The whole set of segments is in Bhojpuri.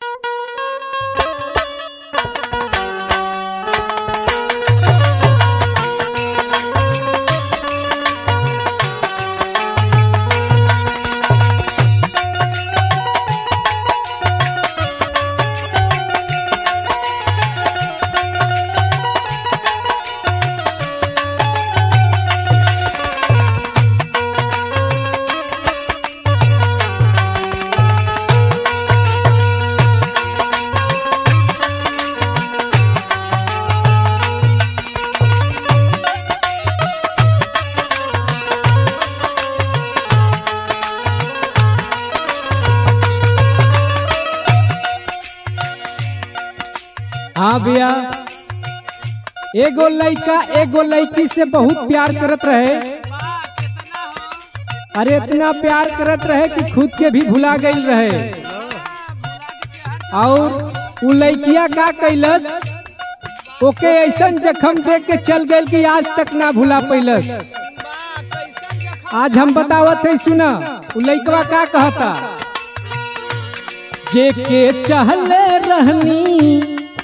हाँ भैया, एगो लड़का एगो लड़की से बहुत प्यार करत रहे। अरे इतना प्यार करत रहे कि खुद के भी भुला गई रहे। और उ लड़किया का कैलस, ओके ऐसन जख्म दे के चल गई कि आज तक ना भुला पैलस। आज हम बतावत है, सुना उ लड़कवा का कहता। जेके चहले रहनी,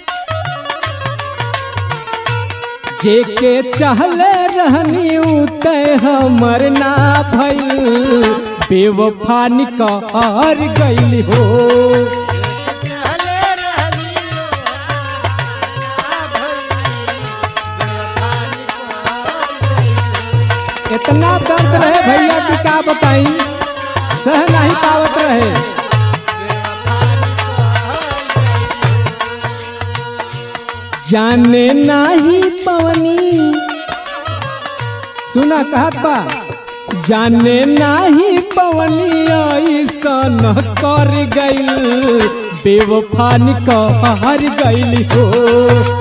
जेके चहले रहनी उते हमर ना भइल, बेवफा निकर गइल हो। इतना दर्द रहे भैया कि का बताई, सह नहीं पावत रहे। जाने नहीं पवनी, सुना कहत बा, जाने नहीं पवनी ऐसन कर गइल, बेवफा निकर गइल हो।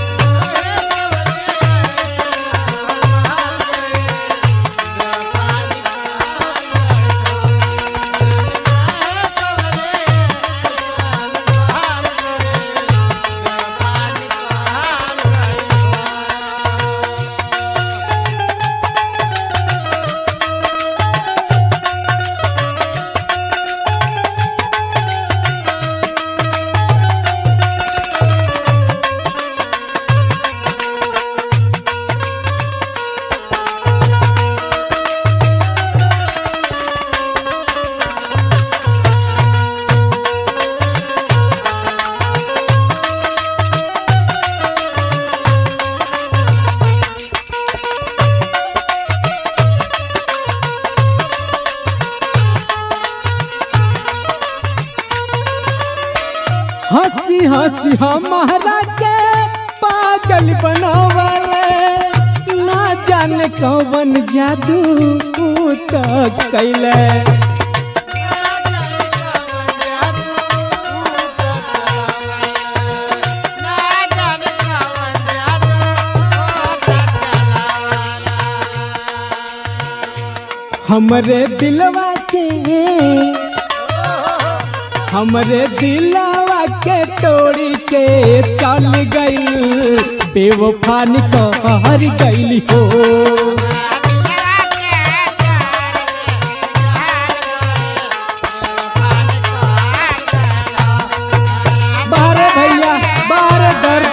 हंसी हंसी हमारा के पागल बनावले, ना जाने कौन जादू तक कैले। हमरे दिलवा के, हमरे दिलवा के तोड़ी के चल गई, बेवफा निकर गइल हो। बारे भैया बारे दर्द,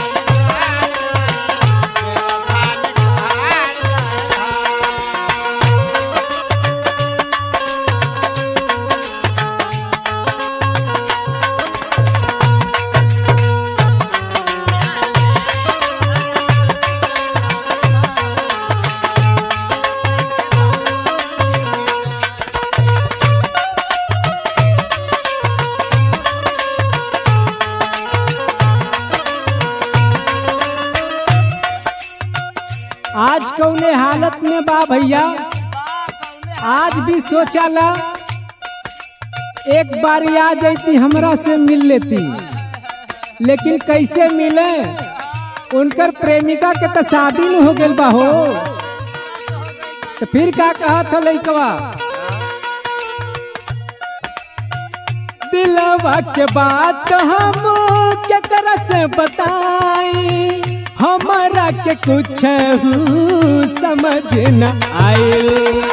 आज कौने हालत में बा भैया। आज भी सोचाला एक बार आ जाती हमरा से मिल लेती, लेकिन कैसे मिले, उनकर प्रेमिका के तो शादी न हो गइल बा हो। तो फिर का कहा था लइकवा, दिलवा के बात हम केकरा से बताई, हमारा के कुछ समझ न आए।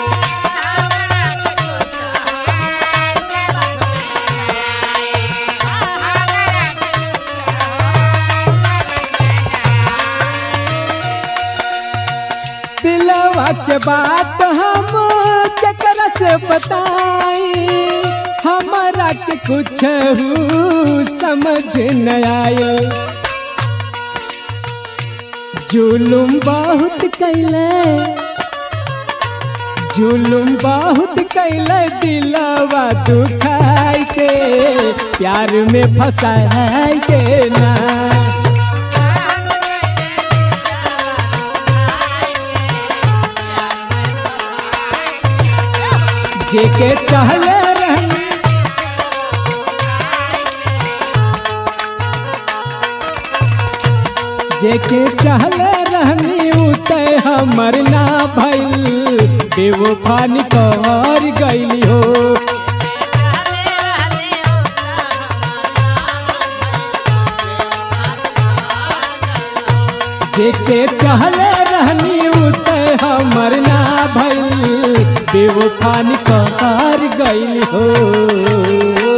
के बात हम केकरा से बताई, हमारा के कुछ समझ न आए। जुलुम बहुत कैले, जुलुम बहुत कैले, दिलवा दुखाई के प्यार में फंसाई के ना। जेके चाहले रहनी, जेके चाहले रहनी उते हमर ना भइल, बेवफा निकल गइली हो। जेके चाहले रहनी उते हमर ना भइल, बेवफा निकल गइली हो।